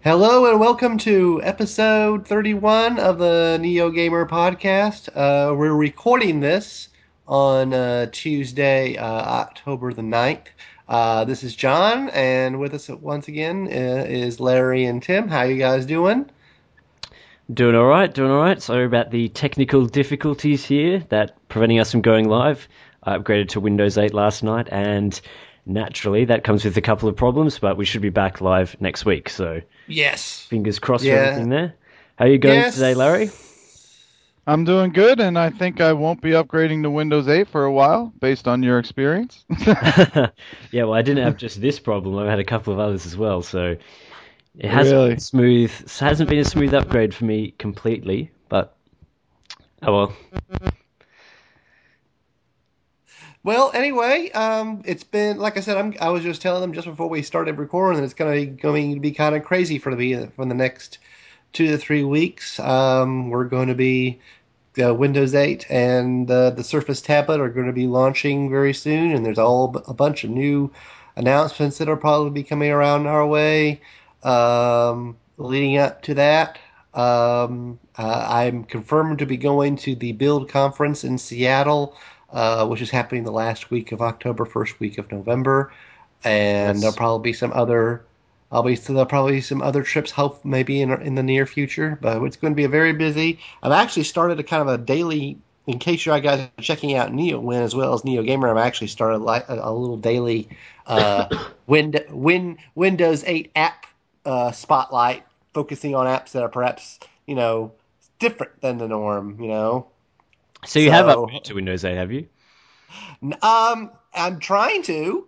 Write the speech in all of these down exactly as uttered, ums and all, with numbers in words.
Hello and welcome to episode thirty-one of the Neo Gamer podcast. Uh, we're recording this on uh, Tuesday, uh, October the ninth. Uh, this is John, and with us once again uh, is Larry and Tim. How you guys doing? Doing all right, doing all right. Sorry about the technical difficulties here that preventing us from going live. I upgraded to Windows eight last night, and naturally that comes with a couple of problems, but we should be back live next week. So Yes. fingers crossed Yeah. for everything there. How are you going Yes. today, Larry? I'm doing good, and I think I won't be upgrading to Windows eight for a while, based on your experience. Yeah, well, I didn't have just this problem. I've had a couple of others as well, so it hasn't Really? been smooth. It hasn't been a smooth upgrade for me completely, but oh well. Well, anyway, um, it's been like I said. I'm, I was just telling them just before we started recording that it's going to be going to be kind of crazy for the for the next two to three weeks. Um, we're going to be uh, Windows eight and uh, the Surface tablet are going to be launching very soon, and there's all a bunch of new announcements that will probably be coming around our way. Um, leading up to that, um, uh, I'm confirmed to be going to the Build conference in Seattle. Uh, which is happening the last week of October, first week of November, and Yes. there'll probably be some other. I'll be there'll probably be some other trips, hope maybe in in the near future. But it's going to be a very busy. I've actually started a kind of a daily. In case you guys are checking out NeoWin as well as Neo Gamer, I've actually started like a, a little daily uh, Win, Win, Windows eight app uh, spotlight, focusing on apps that are perhaps you know different than the norm. You know. So you have So- upgraded to Windows eight, have you? Um, I'm trying to.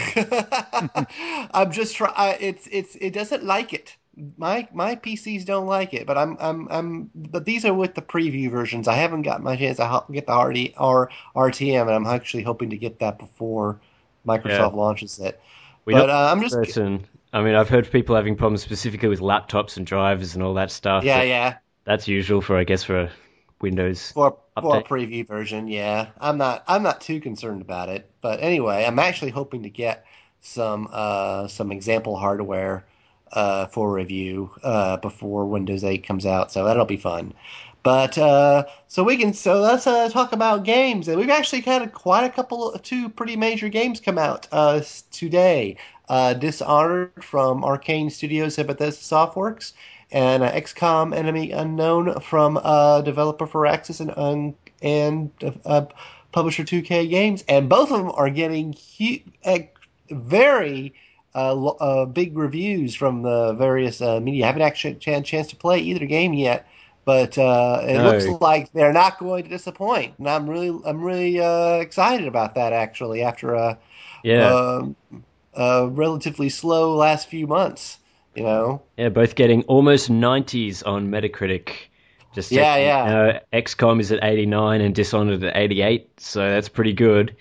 I'm just try. It's it's it doesn't like it. My my P Cs don't like it, but I'm I'm I'm. But these are with the preview versions. I haven't got my chance to ho- get the R D or R T M, and I'm actually hoping to get that before Microsoft Yeah. launches it. We But don't uh, I'm just certain. I mean, I've heard people having problems specifically with laptops and drivers and all that stuff. yeah but yeah That's usual for, I guess, for a Windows. for for a Update. preview version. Yeah, I'm not I'm not too concerned about it. But anyway, I'm actually hoping to get some uh some example hardware uh for review uh before Windows eight comes out. So that'll be fun. But uh so we can so let's uh, talk about games. And we've actually had quite a couple of two pretty major games come out uh s- today. Uh Dishonored from Arcane Studios and Bethesda Softworks, and uh, X COM Enemy Unknown from uh, developer Firaxis and um, and uh, publisher two K Games, and both of them are getting hu- uh, very uh, lo- uh, big reviews from the various uh, media. I haven't actually had a chance to play either game yet, but uh, it No. looks like they're not going to disappoint, and I'm really I'm really uh, excited about that actually. After a, Yeah, um a relatively slow last few months, you know. yeah, both getting almost nineties on Metacritic. Just Yeah, checking, yeah. You know, X COM is at eighty-nine and Dishonored at eighty-eight, so that's pretty good.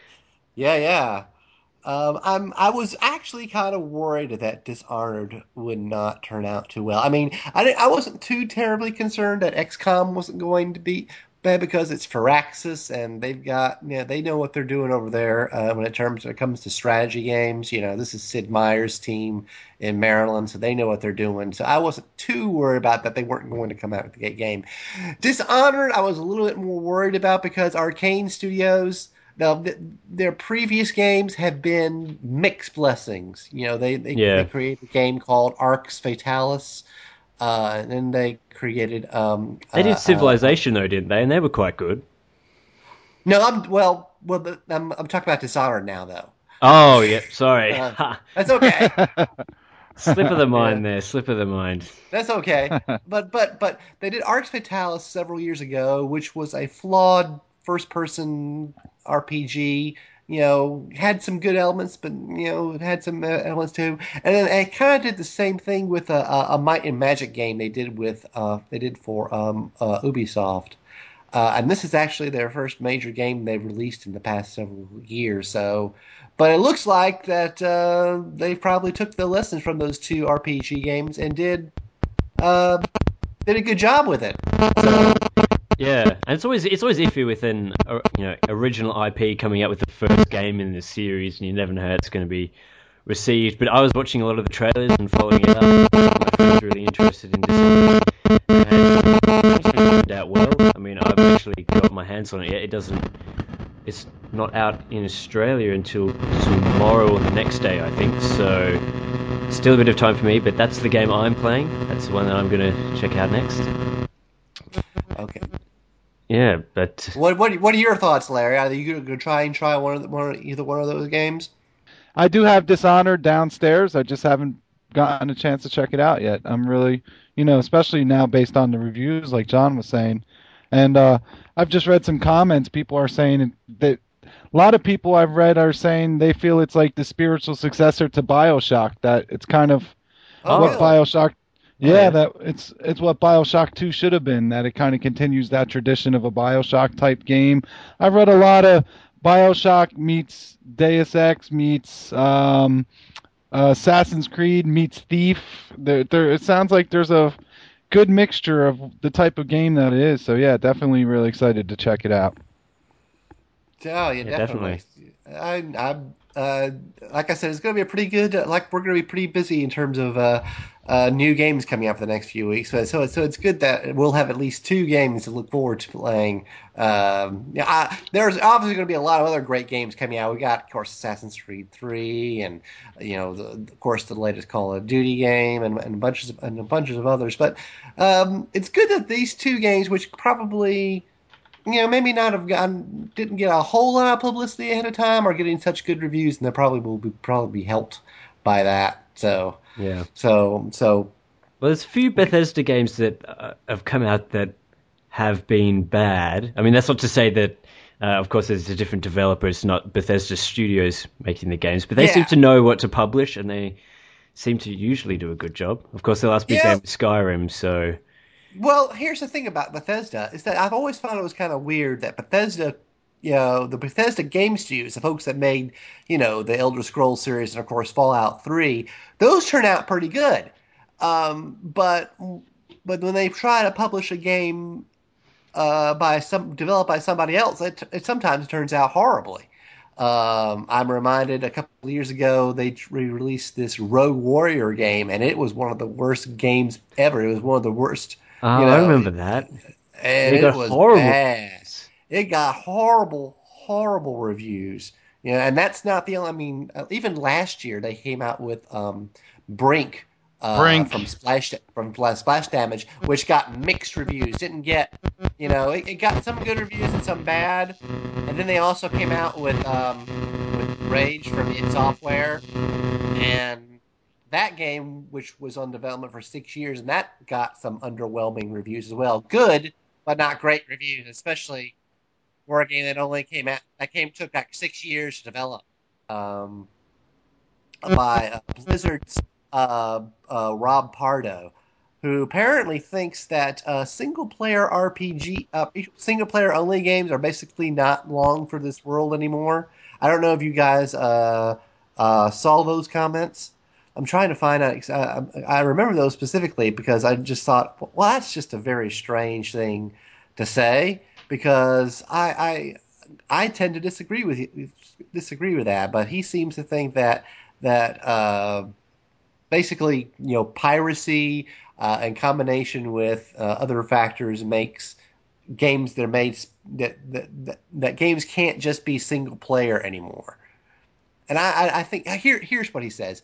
Yeah, yeah. Um, I'm. I was actually kind of worried that Dishonored would not turn out too well. I mean, I didn't, I wasn't too terribly concerned that X COM wasn't going to be bad because it's Firaxis and they've got, you know, they know what they're doing over there uh, when it terms when it comes to strategy games. You know, this is Sid Meier's team in Maryland, so they know what they're doing. So I wasn't too worried about that they weren't going to come out with a great game. Dishonored, I was a little bit more worried about because Arcane Studios. Now, th- their previous games have been mixed blessings. You know, they they, Yeah. they created a game called Arx Fatalis, uh, and then they created. Um, They uh, did Civilization, though, didn't they? And they were quite good. Uh, no, I'm well. Well, the, I'm I'm talking about Dishonored now, though. Oh, yeah, sorry. Uh, Ha, That's okay. slip of the mind Yeah. there, slip of the mind. That's okay. But but but they did Arx Fatalis several years ago, which was a flawed first-person R P G. You know, had some good elements, but you know, it had some uh, elements too. And then they kind of did the same thing with a, a, a Might and Magic game they did with uh, they did for um, uh, Ubisoft. Uh, and this is actually their first major game they've released in the past several years. So, but it looks like that uh, they probably took the lessons from those two R P G games and did uh, did a good job with it. So, Yeah, and it's always it's always iffy with an uh, you know original I P coming out with the first game in the series, and you never know how it's going to be received. But I was watching a lot of the trailers and following it up. My friend interested in this one. And it's turned out well. I mean, I've actually got my hands on it yet. It doesn't. It's not out in Australia until tomorrow or the next day, I think. So, still a bit of time for me. But that's the game I'm playing. That's the one that I'm going to check out next. Okay. Yeah, but what what what are your thoughts, Larry? Are you going to try and try one of the, one either one of those games? I do have Dishonored downstairs. I just haven't gotten a chance to check it out yet. I'm really, you know, especially now based on the reviews, like John was saying, and uh, I've just read some comments. People are saying that a lot of people I've read are saying they feel it's like the spiritual successor to BioShock. That it's kind of oh, what really? BioShock. Yeah, Oh, yeah. that it's it's what BioShock two should have been. That it kind of continues that tradition of a BioShock type game. I've read a lot of BioShock meets Deus Ex meets um, uh, Assassin's Creed meets Thief. There, there, it sounds like there's a good mixture of the type of game that it is. So yeah, definitely really excited to check it out. Oh, yeah, Yeah, definitely. I, I, uh, like I said, it's going to be a pretty good. Uh, like we're going to be pretty busy in terms of uh, uh, new games coming out for the next few weeks. So, so, so it's good that we'll have at least two games to look forward to playing. Um, yeah, I, there's obviously going to be a lot of other great games coming out. We got, of course, Assassin's Creed three, and you know, the, of course, the latest Call of Duty game, and, and bunches of, and bunches of others. But um, it's good that these two games, which probably, you know, maybe not have gotten, didn't get a whole lot of publicity ahead of time, are getting such good reviews, and they probably will be probably be helped by that. So, yeah. so, so, Well, there's a few Bethesda games that uh, have come out that have been bad. I mean, that's not to say that, uh, of course, there's a different developer. It's not Bethesda Studios making the games, but they Yeah. seem to know what to publish, and they seem to usually do a good job. Of course, the last big Yeah. game was Skyrim, so well, here's the thing about Bethesda is that I've always found it was kind of weird that Bethesda, you know, the Bethesda game studios, the folks that made, you know, the Elder Scrolls series and of course Fallout three, those turn out pretty good. Um, but but when they try to publish a game uh, by some developed by somebody else, it, it sometimes turns out horribly. Um, I'm reminded a couple of years ago they re-released this Rogue Warrior game, and it was one of the worst games ever. It was one of the worst. oh, You know, I remember that. and They got it was horrible bad. reviews. It got horrible, horrible reviews. You know, and that's not the only. I mean, uh, even last year they came out with um, Brink, uh, Brink. from Splash from Splash Damage, which got mixed reviews. Didn't get, you know, it, it got some good reviews and some bad. And then they also came out with um, with Rage from id Software, and that game, which was on development for six years, and that got some underwhelming reviews as well. Good, but not great reviews, especially for a game that only came out that game took like six years to develop. Um, by uh, Blizzard's uh, uh, Rob Pardo, who apparently thinks that uh, single-player R P G, uh, single-player only games are basically not long for this world anymore. I don't know if you guys uh, uh, saw those comments. I'm trying to find out. I, I remember those specifically because I just thought, well, that's just a very strange thing to say, because I I, I tend to disagree with disagree with that. But he seems to think that that uh, basically, you know, piracy uh, in combination with uh, other factors makes games that are made that, that that that games can't just be single player anymore. And I I, I think here here's what he says.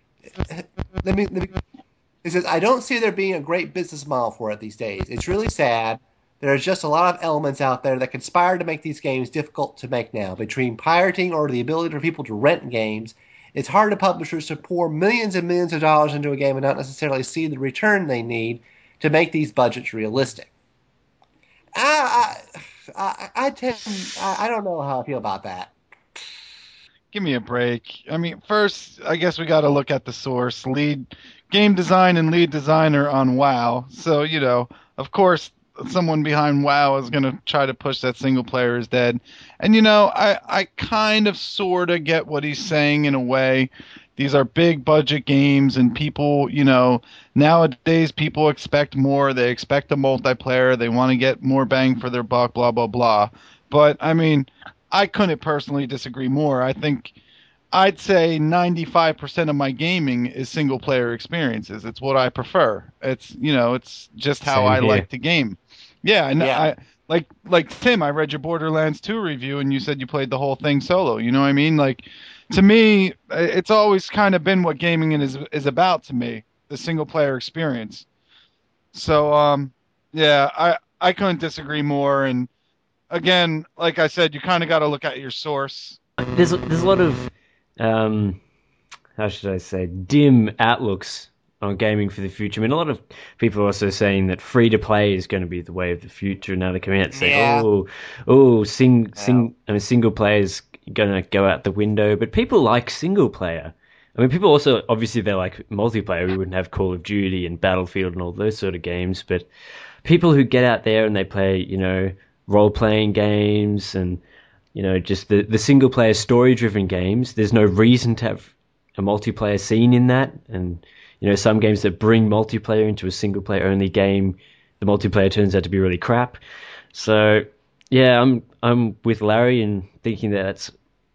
Let me, let me. He says, I don't see there being a great business model for it these days. It's really sad. There's just a lot of elements out there that conspire to make these games difficult to make now. Between pirating or the ability for people to rent games, it's hard to publishers to pour millions and millions of dollars into a game and not necessarily see the return they need to make these budgets realistic. I, I, I, I tend, I, I don't know how I feel about that. Give me a break. I mean, first, I guess we got to look at the source. Lead game design and lead designer on WoW. So, you know, of course, someone behind WoW is going to try to push that single player is dead. And, you know, I, I kind of sort of get what he's saying in a way. These are big budget games, and people, you know, nowadays people expect more. They expect a multiplayer. They want to get more bang for their buck, blah, blah, blah. But, I mean, I couldn't personally disagree more. I think I'd say ninety-five percent of my gaming is single player experiences. It's what I prefer. It's, you know, it's just how Same I here. like to game. Yeah, and Yeah. I like like Tim, I read your Borderlands two review and you said you played the whole thing solo. You know what I mean? Like to me, it's always kind of been what gaming is is about to me, the single player experience. So um yeah, I I couldn't disagree more, and again, like I said, you kind of got to look at your source. There's there's a lot of um, how should I say, dim outlooks on gaming for the future. I mean, a lot of people are also saying that free to play is going to be the way of the future. And now they come out and say, Yeah. "Oh, oh, sing, Well, sing, I mean, single player is going to go out the window." But people like single player. I mean, people also obviously they like multiplayer. We wouldn't have Call of Duty and Battlefield and all those sort of games, but people who get out there and they play, you know, role playing games and you know, just the, the single player story driven games. There's no reason to have a multiplayer scene in that. And, you know, some games that bring multiplayer into a single player only game, the multiplayer turns out to be really crap. So, yeah, I'm I'm with Larry in thinking that that's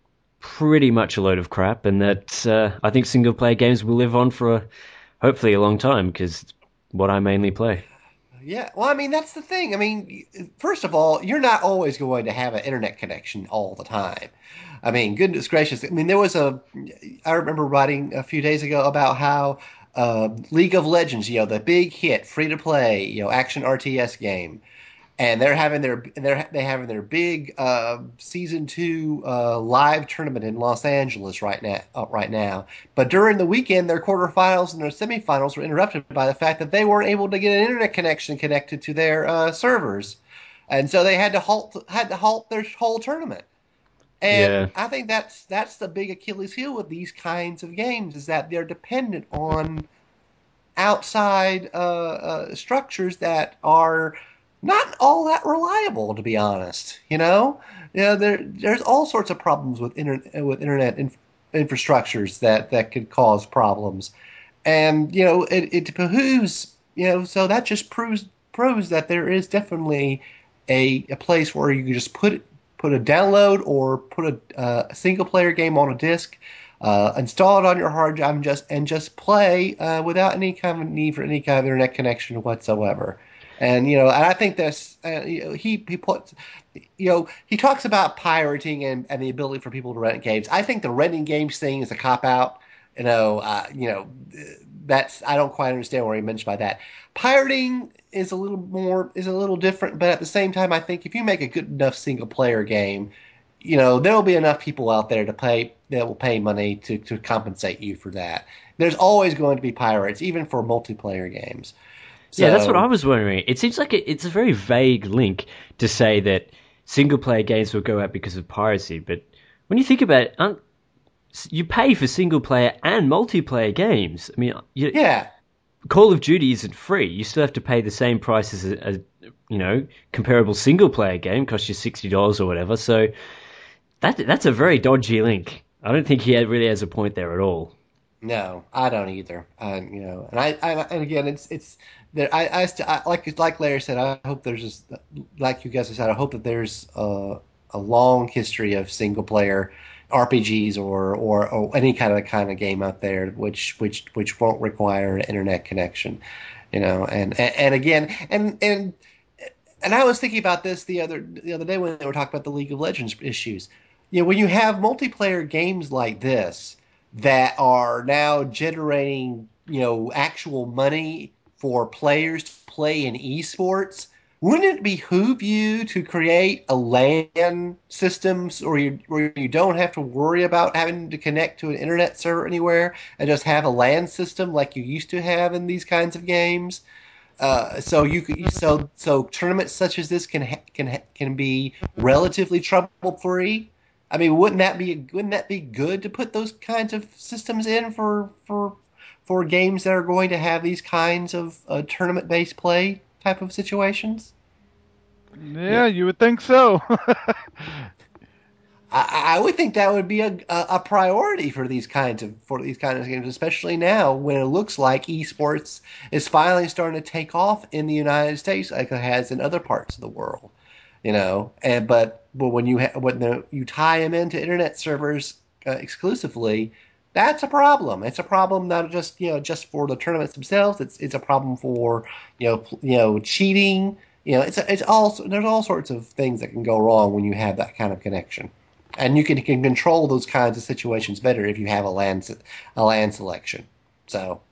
pretty much a load of crap, and that uh, I think single player games will live on for a, hopefully a long time because it's what I mainly play. yeah. Well, I mean, that's the thing. I mean, first of all, you're not always going to have an internet connection all the time. I mean, goodness gracious. I mean, there was a, I remember writing a few days ago about how uh, League of Legends, you know, the big hit, free to play, you know, action R T S game, and they're having their they're they having their big uh, season two uh, live tournament in Los Angeles right now. Uh, right now, but during the weekend, their quarterfinals and their semifinals were interrupted by the fact that they weren't able to get an internet connection connected to their uh, servers, and so they had to halt had to halt their whole tournament. Yeah. And I think that's that's the big Achilles heel with these kinds of games is that they're dependent on outside uh, uh, structures that are not all that reliable, to be honest. You know, you know there there's all sorts of problems with internet with internet inf- infrastructures that that could cause problems, and you know it, it behooves you know so that just proves proves that there is definitely a a place where you can just put put a download or put a, uh, a single player game on a disc, uh, install it on your hard drive, and just and just play uh, without any kind of need for any kind of internet connection whatsoever. And you know, and I think that's uh, you know, he he puts you know he talks about pirating and, and the ability for people to rent games. I think the renting games thing is a cop out. You know, uh, you know that's I don't quite understand what he meant by that. Pirating is a little more is a little different, but at the same time, I think if you make a good enough single player game, you know there will be enough people out there to pay that will pay money to to compensate you for that. There's always going to be pirates, even for multiplayer games. Yeah, that's what I So was wondering. It seems like it, it's a very vague link to say that single player games will go out because of piracy, but when you think about it, aren't- you pay for single player and multiplayer games. I mean, you, yeah, Call of Duty isn't free. You still have to pay the same price as a, a you know comparable single player game, costs you sixty dollars or whatever. So that that's a very dodgy link. I don't think he had, really has a point there at all. no, I don't either. I, you know, and I, I and again, it's it's there. I, I, st- I like like Larry said. I hope there's just like you guys have said. I hope that there's a, a long history of single player R P Gs or, or or any kind of kind of game out there which which which won't require an internet connection. You know, and and, and again, and and and I was thinking about this the other the other day when they were talking about the League of Legends issues. You know, when you have multiplayer games like this that are now generating, you know, actual money for players to play in esports, wouldn't it behoove you to create a LAN system or you where you don't have to worry about having to connect to an internet server anywhere and just have a LAN system like you used to have in these kinds of games? Uh, so you could, so so tournaments such as this can ha- can ha- can be relatively trouble free. I mean, wouldn't that be wouldn't that be good to put those kinds of systems in for for for games that are going to have these kinds of uh, tournament based play type of situations? Yeah. Yeah, you would think so. I, I would think that would be a, a, a priority for these kinds of for these kinds of games, especially now when it looks like esports is finally starting to take off in the United States like it has in other parts of the world. You know, and but but when you ha- when the, you tie them into internet servers uh, exclusively, that's a problem. It's a problem not just you know just for the tournaments themselves. It's it's a problem for you know pl- you know cheating. You know, it's it's all there's all sorts of things that can go wrong when you have that kind of connection, and you can, can control those kinds of situations better if you have a land se- a land selection. So,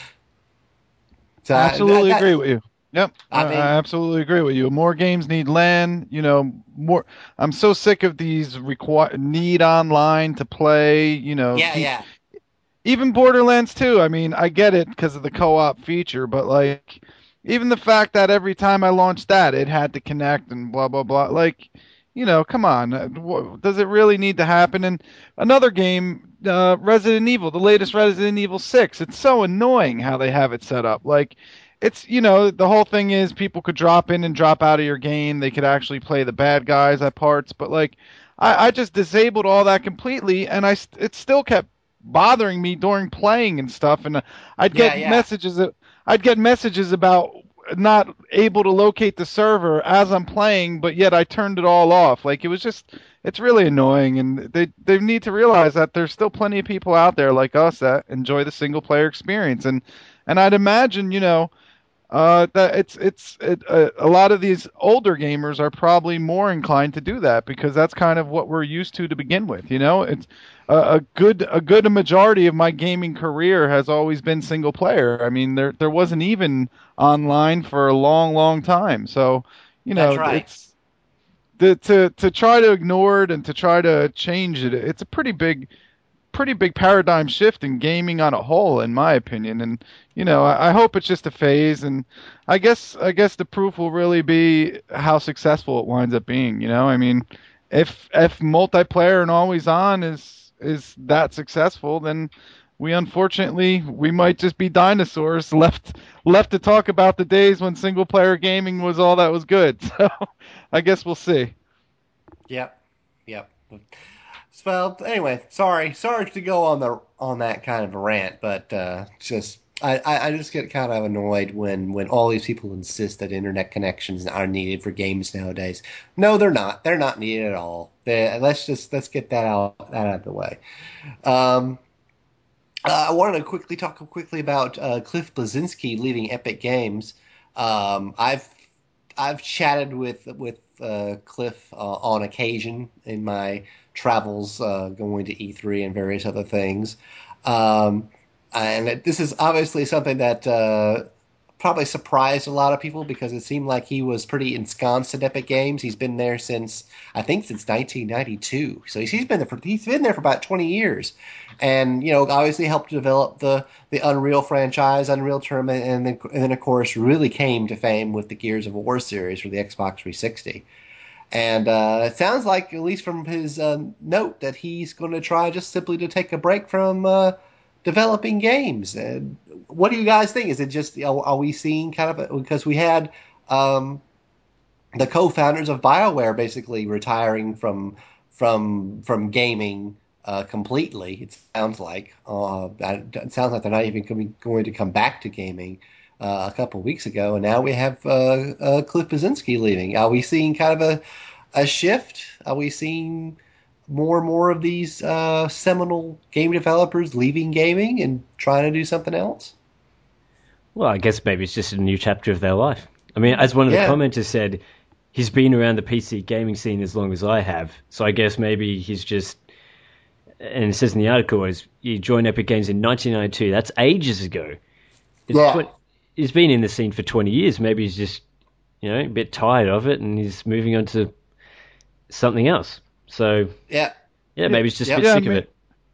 so I, that, Absolutely that agree with you. Yep, I, I I mean, absolutely agree with you. More games need LAN. You know, more. I'm so sick of these require need online to play. You know, yeah, e- yeah, even Borderlands two. I mean, I get it because of the co-op feature, but like, even the fact that every time I launched that, it had to connect and blah blah blah. Like, you know, come on, uh, wh- does it really need to happen? And another game, uh, Resident Evil, the latest Resident Evil six. It's so annoying how they have it set up. Like, it's you know, the whole thing is people could drop in and drop out of your game. They could actually play the bad guys at parts, but like. I, I just disabled all that completely, and I st- it still kept bothering me during playing and stuff, and uh, I'd yeah, get yeah. messages that I'd get messages about not able to locate the server as I'm playing, but yet I turned it all off. Like it was just it's really annoying, and they they need to realize that there's still plenty of people out there like us that enjoy the single player experience, and and I'd imagine you know uh, that it's it's it, uh, a lot of these older gamers are probably more inclined to do that because that's kind of what we're used to to begin with. You know, it's a, a good a good majority of my gaming career has always been single player. I mean, there there wasn't even online for a long, long time. So, you That's know, right. it's the, to to try to ignore it and to try to change it. It's a pretty big pretty big paradigm shift in gaming on a whole, in my opinion. And you know, I, I hope it's just a phase. And I guess I guess the proof will really be how successful it winds up being. You know, I mean, if if multiplayer and always on is is that successful, then we unfortunately we might just be dinosaurs left left to talk about the days when single player gaming was all that was good. So I guess we'll see. Yep, yep. Well, anyway, sorry, sorry to go on the on that kind of a rant, but uh, just I, I I just get kind of annoyed when when all these people insist that internet connections are needed for games nowadays. No, they're not. They're not needed at all. they let's just let's get that out that out of the way. Um, uh, I wanted to quickly talk quickly about uh, Cliff Bleszinski leaving Epic Games. Um, I've I've chatted with with uh, Cliff uh, on occasion in my travels uh, going to E three and various other things. Um, and this is obviously something that uh, probably surprised a lot of people because it seemed like he was pretty ensconced at Epic Games. He's been there since I think since nineteen ninety-two, so he's, he's been there for he's been there for about twenty years, and you know obviously helped develop the the Unreal franchise, Unreal Tournament, and then and then of course really came to fame with the Gears of War series for the Xbox three sixty. And uh, it sounds like, at least from his uh, note, that he's going to try just simply to take a break from uh, developing games. And what do you guys think? Is it just are, are we seeing kind of a, because we had um, the co-founders of BioWare basically retiring from from from gaming uh, completely? It sounds like uh, it sounds like they're not even coming, going to come back to gaming. Uh, a couple of weeks ago, and now we have uh, uh, Cliff Bleszinski leaving. Are we seeing kind of a a shift? Are we seeing more and more of these uh, seminal game developers leaving gaming and trying to do something else? Well, I guess maybe it's just a new chapter of their life. I mean, as one of the Yeah, commenters said, he's been around the P C gaming scene as long as I have. So I guess maybe he's just, and it says in the article, is he joined Epic Games in nineteen ninety-two. That's ages ago. It's yeah, twenty, he's been in the scene for twenty years. Maybe he's just, you know, a bit tired of it and he's moving on to something else. So, yeah, yeah, Yeah, maybe he's just a yep, bit yeah. I sick of mean, it.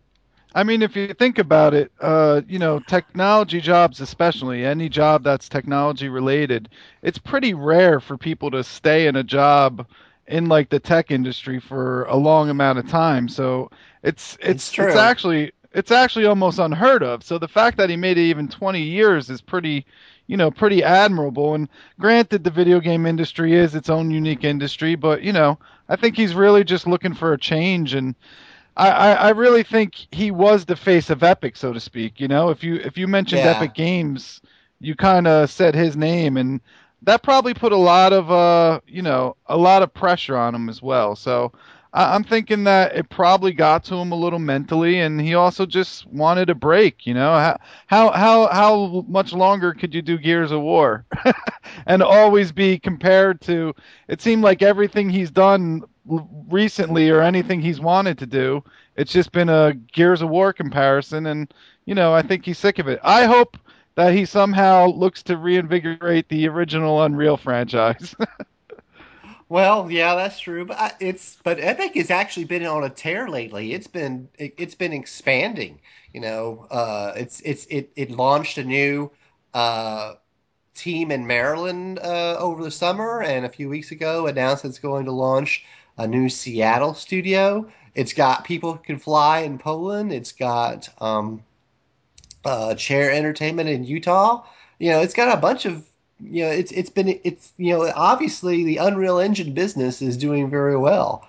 I mean, if you think about it, uh, you know, technology jobs, especially any job that's technology related, it's pretty rare for people to stay in a job in like the tech industry for a long amount of time. So it's it's it's it's true. actually it's actually almost unheard of. So the fact that he made it even twenty years is pretty, you know, pretty admirable. And granted, the video game industry is its own unique industry, but you know, I think he's really just looking for a change and. I, I I really think he was the face of Epic, so to speak. You know, if you if you mentioned Yeah, Epic Games, you kind of said his name, and that probably put a lot of uh you know a lot of pressure on him as well. So I, I'm thinking that it probably got to him a little mentally, and he also just wanted a break. You know, how how how how much longer could you do Gears of War, and always be compared to? It seemed like everything he's done l- recently, or anything he's wanted to do, it's just been a Gears of War comparison, and you know, I think he's sick of it. I hope that he somehow looks to reinvigorate the original Unreal franchise. Well, yeah, that's true. But I, it's but Epic has actually been on a tear lately. It's been it, it's been expanding. You know, uh, it's it's it it launched a new uh, team in Maryland uh, over the summer, and a few weeks ago announced it's going to launch a new Seattle studio. It's got People Who Can Fly in Poland. It's got um, uh, Chair Entertainment in Utah. You know, it's got a bunch of you know, it's it's been it's you know obviously the Unreal Engine business is doing very well.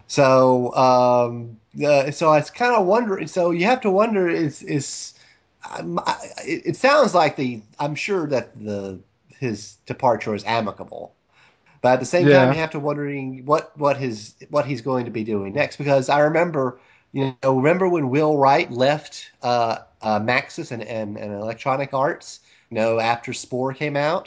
So um, uh, so it's kind of wondering. So you have to wonder is is um, I, it, it sounds like the I'm sure that the his departure is amicable. But at the same time, Yeah. you have to wondering what what his what he's going to be doing next. Because I remember, you know, remember when Will Wright left uh, uh, Maxis and, and, and Electronic Arts, you know, after Spore came out,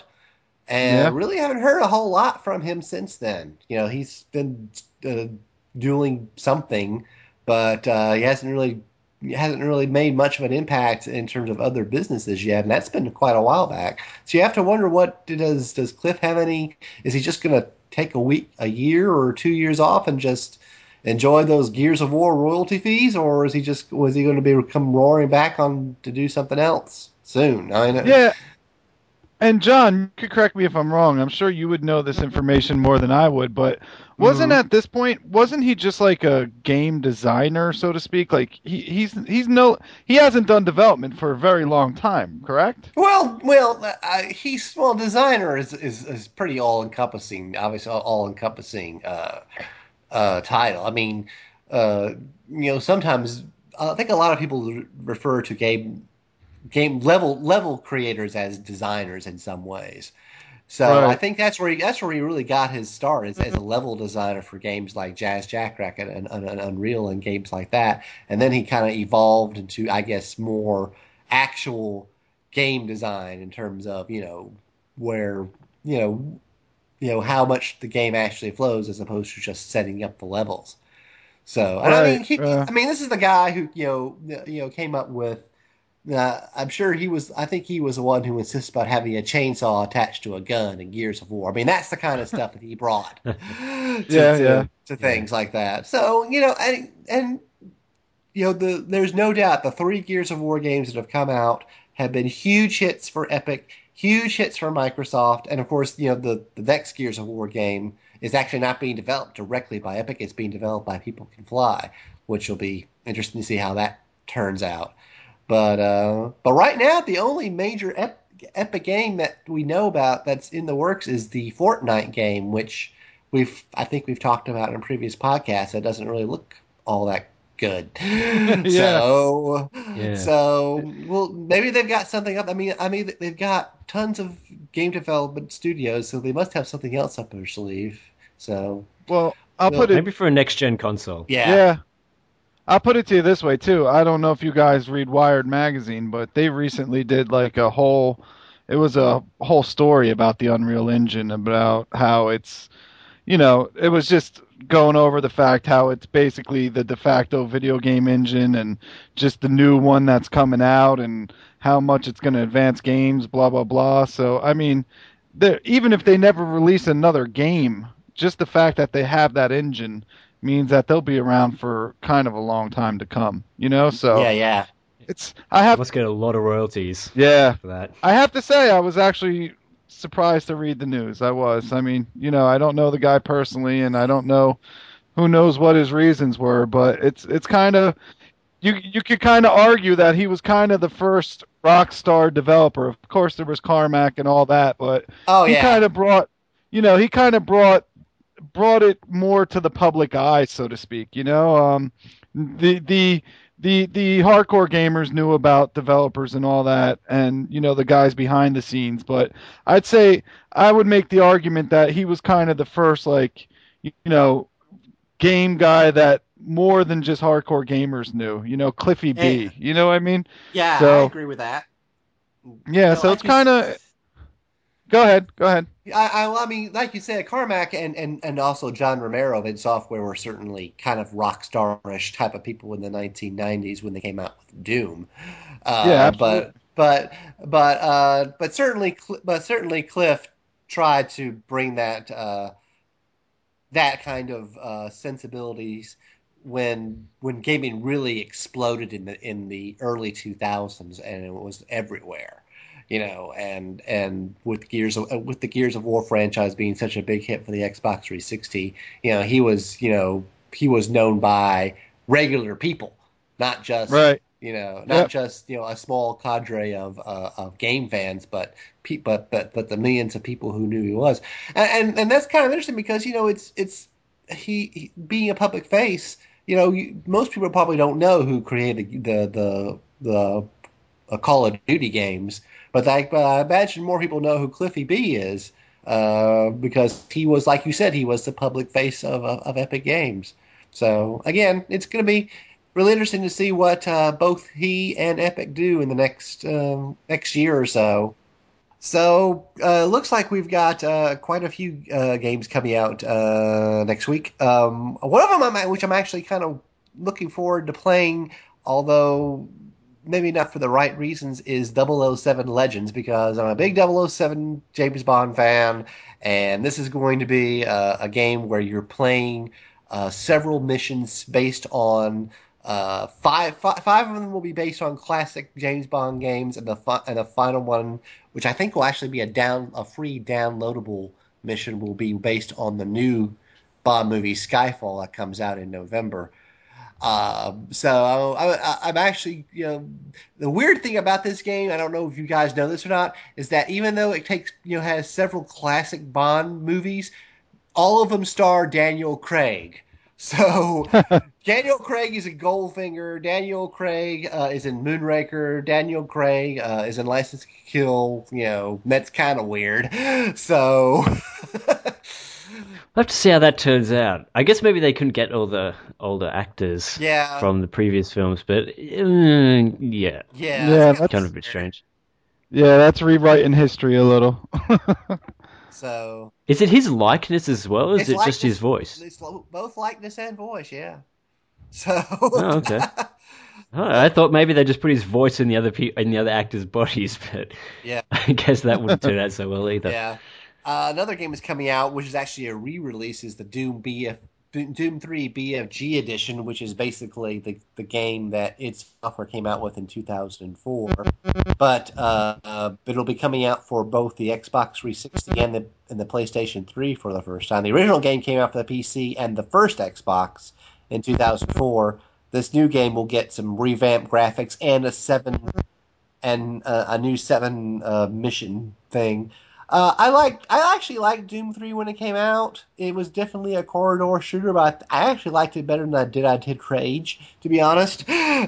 Yeah. and really haven't heard a whole lot from him since then. You know, he's been uh, doing something, but uh, he hasn't really he hasn't really made much of an impact in terms of other businesses yet, and that's been quite a while back. So you have to wonder, what does does Cliff have any? Is he just going to take a week, a year, or two years off and just enjoy those Gears of War royalty fees, or is he just was he going to be come roaring back on to do something else soon? I mean, Yeah. And John, you could correct me if I'm wrong. I'm sure you would know this information more than I would, but wasn't mhm. at this point, wasn't he just like a game designer, so to speak? Like he, he's he's no he hasn't done development for a very long time, correct? Well, well, uh, he's well. Designer is is, is pretty all encompassing. Obviously, all encompassing uh, uh, title. I mean, uh, you know, sometimes I think a lot of people refer to game game level level creators as designers in some ways. So I Right. think that's where he that's where he really got his start as, as a level designer for games like Jazz Jackracket and, and, and Unreal and games like that. And then he kind of evolved into, I guess, more actual game design in terms of you know where you know you know how much the game actually flows as opposed to just setting up the levels. So, and I Right. mean, he, Uh, I mean, this is the guy who you know you know came up with uh, I'm sure he was. I think he was the one who insists about having a chainsaw attached to a gun in Gears of War. I mean, that's the kind of stuff that he brought to yeah, yeah. to, to things like that. So you know, and and you know, the there's no doubt the three Gears of War games that have come out have been huge hits for Epic, huge hits for Microsoft, and of course, you know, the the next Gears of War game is actually not being developed directly by Epic. It's being developed by People Can Fly, which will be interesting to see how that turns out. But uh, but right now, the only major ep- Epic game that we know about that's in the works is the Fortnite game, which we've I think we've talked about in previous podcasts. It doesn't really look all that good. Yeah. So Yeah. so well, maybe they've got something up. I mean, I mean they've got tons of game development studios, so they must have something else up their sleeve. So Well, I'll well, put it Maybe for a next gen console. yeah. yeah. I'll put it to you this way too. I don't know if you guys read Wired magazine, but they recently did like a whole it was a whole story about the Unreal Engine, about how it's you know, it was just going over the fact how it's basically the de facto video game engine and just the new one that's coming out and how much it's going to advance games, blah, blah, blah. So, I mean, they're- even if they never release another game, just the fact that they have that engine means that they'll be around for kind of a long time to come, you know? So Yeah, yeah. it's, I They have, must get a lot of royalties yeah, for that. I have to say, I was actually surprised to read the news. I was. I mean, you know, I don't know the guy personally, and I don't know who knows what his reasons were, but it's it's kind of you you could kind of argue that he was kind of the first Rockstar developer. Of course, there was Carmack and all that, but Oh he yeah. kind of brought, you know, he kind of brought brought it more to the public eye, so to speak. You know, um, the the the the hardcore gamers knew about developers and all that, and you know the guys behind the scenes. But I'd say I would make the argument that he was kind of the first, like, you know, game guy that more than just hardcore gamers knew. You know, Cliffy B. And, You know what I mean? yeah, I So agree with that. yeah, You know, so like it's you, kind of. Go ahead. Go ahead. I, I, I mean, like you said, Carmack and, and, and also John Romero of id Software were certainly kind of rock star-ish type of people in the nineteen nineties when they came out with Doom. Yeah, Uh, absolutely. but but but uh, but certainly but certainly Cliff tried to bring that uh, that kind of uh, sensibilities when when gaming really exploded in the in the early two thousands and it was everywhere, you know, and and with Gears of with the Gears of War franchise being such a big hit for the Xbox three sixty, you know, he was you know he was known by regular people, not just Right. you know not Yep. just you know a small cadre of uh, of game fans, but pe- but but but the millions of people who knew he was, and and, and that's kind of interesting because you know it's it's he, he being a public face. You know, you, most people probably don't know who created the the the, the uh, Call of Duty games, but I, but I imagine more people know who Cliffy B is uh, because he was, like you said, he was the public face of of, of Epic Games. So again, it's going to be really interesting to see what uh, both he and Epic do in the next um, next year or so. So, uh, looks like we've got uh, quite a few uh, games coming out uh, next week. Um, one of them, I'm, which I'm actually kind of looking forward to playing, although maybe not for the right reasons, is double oh seven Legends, because I'm a big double oh seven James Bond fan, and this is going to be uh, a game where you're playing uh, several missions based on uh, five, five, five of them will be based on classic James Bond games, and the fi- and the final one, which I think will actually be a down a free downloadable mission, will be based on the new Bond movie Skyfall that comes out in November. Uh, so I, I, I'm actually, you know, the weird thing about this game, I don't know if you guys know this or not, is that even though it takes, you know, has several classic Bond movies, all of them star Daniel Craig. So Daniel Craig is in Goldfinger. Daniel Craig uh, is in Moonraker. Daniel Craig uh, is in License to Kill. You know, that's kind of weird. So We'll have to see how that turns out. I guess maybe they couldn't get all the older actors yeah, from the previous films, but uh, yeah, yeah, it's Yeah, kind it's kind of that's a bit of weird. strange. yeah, that's rewriting history a little. So Is it his likeness as well, or is it's it just his likeness, voice? it's both likeness and voice. Yeah. So Oh, okay. Oh, I thought maybe they just put his voice in the other pe- in the other actors' bodies, but yeah. I guess that wouldn't turn out so well either. Yeah. Uh, another game is coming out, which is actually a re-release, is the Doom B F Doom three B F G edition, which is basically the, the game that id Software came out with in two thousand four. But uh, uh, it'll be coming out for both the Xbox three sixty and the and the PlayStation three for the first time. The original game came out for the P C and the first Xbox in two thousand four. This new game will get some revamped graphics and a seven and uh, a new seven uh, mission thing. Uh, I like. I actually liked Doom three when it came out. It was definitely a corridor shooter, but I actually liked it better than I did. I did Rage, to be honest.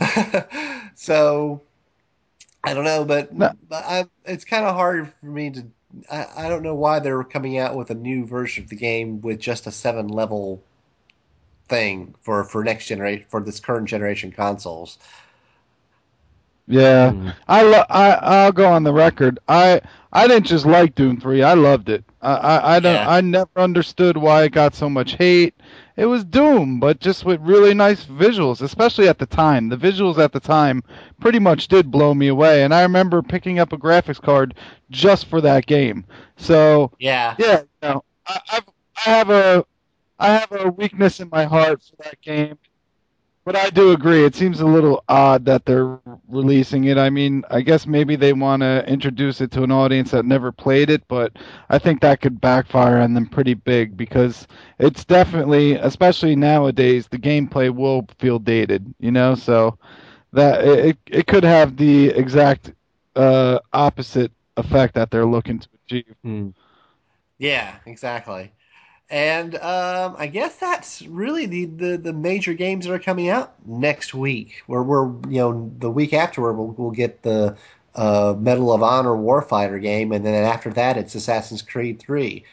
So I don't know, but, No, but I, it's kind of hard for me to. I, I don't know why they're coming out with a new version of the game with just a seven level thing for for next generation for this current generation consoles. yeah, Hmm. I lo- I I'll go on the record. I I didn't just like Doom three. I loved it. I, I I don't Yeah, I never understood why it got so much hate. It was Doom, but just with really nice visuals, especially at the time. The visuals at the time pretty much did blow me away, and I remember picking up a graphics card just for that game. So, yeah. yeah, you know, I I've, I have a I have a weakness in my heart for that game. But I do agree. It seems a little odd that they're releasing it. I mean, I guess maybe they want to introduce it to an audience that never played it, but I think that could backfire on them pretty big because it's definitely, especially nowadays, the gameplay will feel dated, you know? So that it it could have the exact uh, opposite effect that they're looking to achieve. Hmm. Yeah, exactly. And um, I guess that's really the, the, the major games that are coming out next week. Where we're you know the week afterward we'll, we'll get the uh, Medal of Honor Warfighter game, and then after that it's Assassin's Creed three.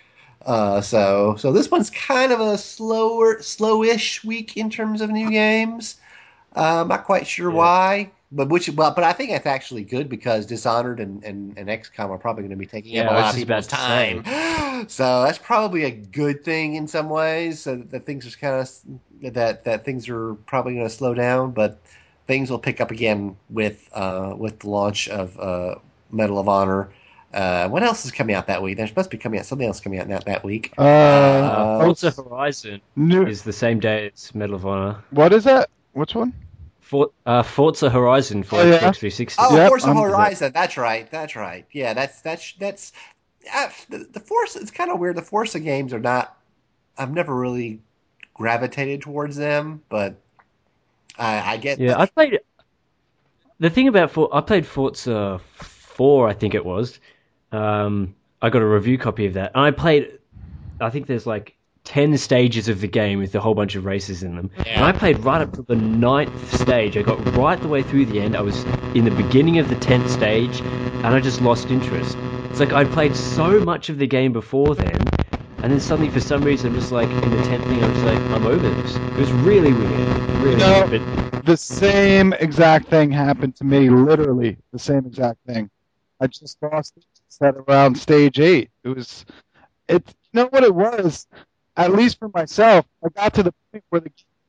Uh, so so this one's kind of a slower, slowish week in terms of new games. Uh, I'm not quite sure Yeah. why, but which well, but I think that's actually good because Dishonored and, and, and X COM are probably going to be taking Yeah, up a I was lot of just people's about to say. time. So that's probably a good thing in some ways. So that things are kind of that that things are probably going to slow down, but things will pick up again with uh, with the launch of uh, Medal of Honor. Uh, what else is coming out that week? There's supposed to be coming out something else coming out that, that week. Uh, Uh, Uh, Forza Horizon new, is the same day as Medal of Honor. what is that? Which one? For, uh, Forza Horizon for Oh, yeah. Xbox three sixty. Oh, Yep, Forza I'm- Horizon. That's right. That's right. Yeah, that's that's that's uh, the, the Forza. It's kind of weird. The Forza games are not. I've never really gravitated towards them, but I, I get. Yeah, I played. The thing about For, I played Forza four, I think it was. Um, I got a review copy of that, and I played. I think there's like ten stages of the game with a whole bunch of races in them, and I played right up to the ninth stage. I got right the way through the end. I was in the beginning of the tenth stage, and I just lost interest. It's like I'd played so much of the game before then, and then suddenly for some reason, I'm just like in the tenth thing, I'm just like I'm over this. It was really weird, really No. weird. But The same exact thing happened to me, literally the same exact thing. I just lost it at around stage eight. It was, it. You know what it was? At least for myself, I got to the point where the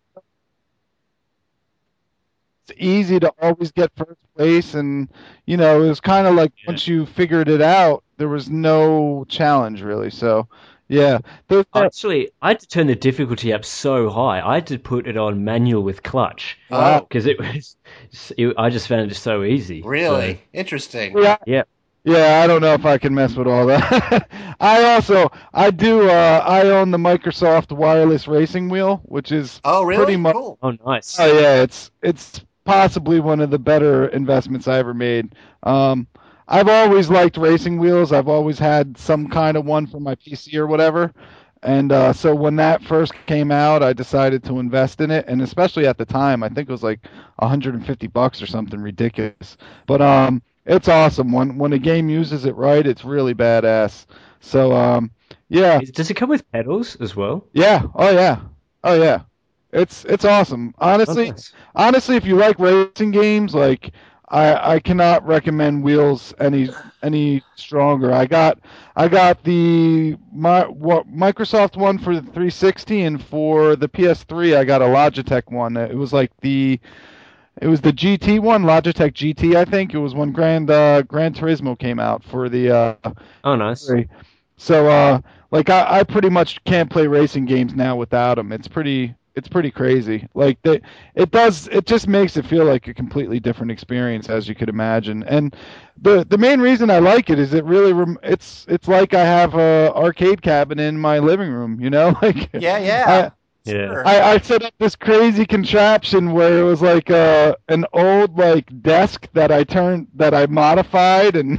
it's easy to always get first place, and you know it was kind of like Yeah. once you figured it out, there was no challenge really. So, yeah, those, Actually, I had to turn the difficulty up so high. I had to put it on manual with clutch Oh, because it was. It, I just found it so easy. really So, interesting. yeah, yeah. Yeah, I don't know if I can mess with all that. I also, I do, uh, I own the Microsoft wireless racing wheel, which is Oh, really? pretty much, Cool. Oh, nice. oh yeah, it's it's possibly one of the better investments I ever made. Um, I've always liked racing wheels. I've always had some kind of one for my P C or whatever. And uh, so when that first came out, I decided to invest in it, and especially at the time, I think it was like one hundred fifty bucks or something ridiculous. But um, it's awesome. When when a game uses it right, it's really badass. So um, yeah, Is- Does it come with pedals as well? yeah, oh yeah, oh yeah. It's it's awesome. Oh, Honestly, nice. honestly, if you like racing games, like I I cannot recommend wheels any any stronger. I got I got the my what Microsoft one for the three sixty, and for the P S three I got a Logitech one. It was like the it was the G T one, Logitech G T, I think. It was when Grand uh, Gran Turismo came out for the uh, Oh, nice. three. So uh, like I, I pretty much can't play racing games now without them. It's pretty it's pretty crazy. Like they, it does it just makes it feel like a completely different experience, as you could imagine. And the the main reason I like it is it really rem- it's it's like I have a arcade cabinet in my living room, you know? Like Yeah, yeah. Yeah. Sure. I, I set up this crazy contraption where it was like uh, an old like desk that I turned that I modified, and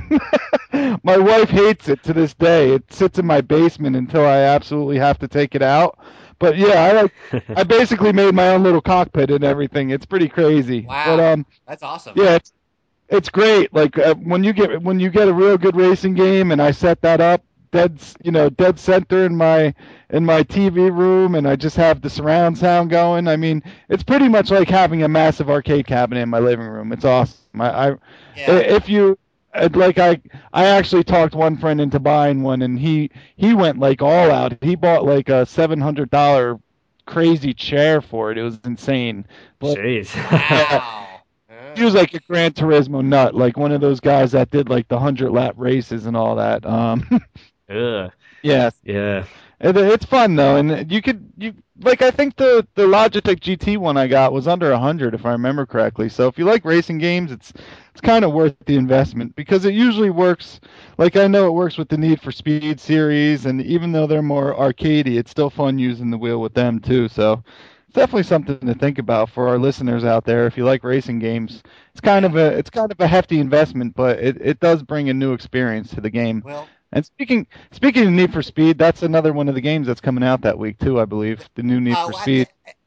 my wife hates it to this day. It sits in my basement until I absolutely have to take it out. But yeah, I like I basically made my own little cockpit and everything. It's pretty crazy. Wow. But um That's awesome. yeah, it's it's great. Like uh, when you get when you get a real good racing game, and I set that up dead, you know, dead center in my in my T V room, and I just have the surround sound going. I mean, it's pretty much like having a massive arcade cabinet in my living room. It's awesome. I, I Yeah. if you uh, like, I I actually talked one friend into buying one, and he he went like all out. He bought like a seven hundred dollar crazy chair for it. It was insane. But Jeez. Wow. he was like a Gran Turismo nut, like one of those guys that did like the hundred lap races and all that. Um, Ugh. yeah, Yeah. it, it's fun though, and you could you like I think the the Logitech G T one I got was under a hundred if I remember correctly. So if you like racing games, it's it's kind of worth the investment because it usually works. Like I know it works with the Need for Speed series, and even though they're more arcadey, it's still fun using the wheel with them too. So it's definitely something to think about for our listeners out there. If you like racing games, it's kind of a it's kind of a hefty investment, but it, it does bring a new experience to the game. Well, And speaking speaking of Need for Speed, that's another one of the games that's coming out that week too, I believe. The new Need oh, for Speed. I,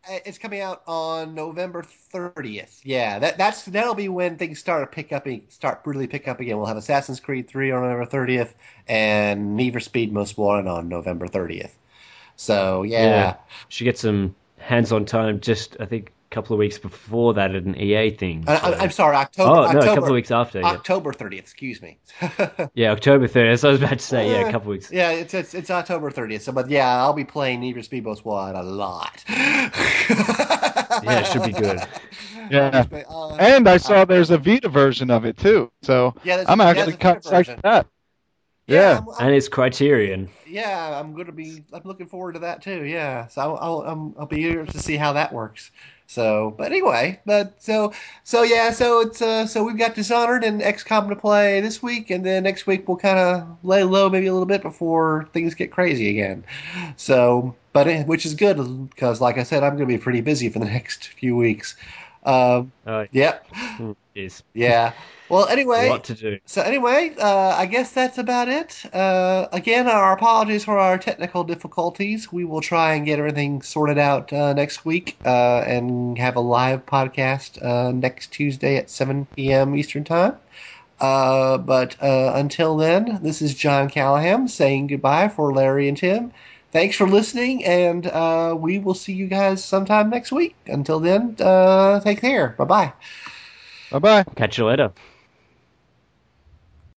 it's coming out on November thirtieth. Yeah, that that's that'll be when things start to pick up, start really pick up again. We'll have Assassin's Creed three on November thirtieth, and Need for Speed Most Wanted on November thirtieth. So yeah, yeah. Should get some hands-on time. Just I think a couple of weeks before that at an E A thing. So. I, I'm sorry, October. Oh no, October, a couple of weeks after. Yeah. October thirtieth. Excuse me. Yeah, October thirtieth. So I was about to say, yeah, a couple of weeks. Yeah, it's it's, it's October thirtieth. So, but yeah, I'll be playing Need for Speed Most Wanted a lot. Yeah, it should be good. Yeah, uh, and I saw there's a Vita version of it too. So yeah, I'm actually yeah, kind of psyched for that. Yeah, yeah I'm, I'm, and it's Criterion. Yeah, I'm going to be. I'm looking forward to that too. Yeah, so I'll I'll, um, I'll be eager to see how that works. So, but anyway, but so so yeah, so it's uh, so we've got Dishonored and X COM to play this week, and then next week we'll kind of lay low maybe a little bit before things get crazy again. So, but it, which is good because, like I said, I'm going to be pretty busy for the next few weeks. Um, uh, yep. Yes. Yeah. Well, anyway, what to do. So anyway, uh, I guess that's about it. Uh, again, our apologies for our technical difficulties. We will try and get everything sorted out uh, next week uh, and have a live podcast uh, next Tuesday at seven p.m. Eastern Time. Uh, but uh, until then, this is John Callahan saying goodbye for Larry and Tim. Thanks for listening, and uh, we will see you guys sometime next week. Until then, uh, take care. Bye-bye. Bye-bye. Catch you later.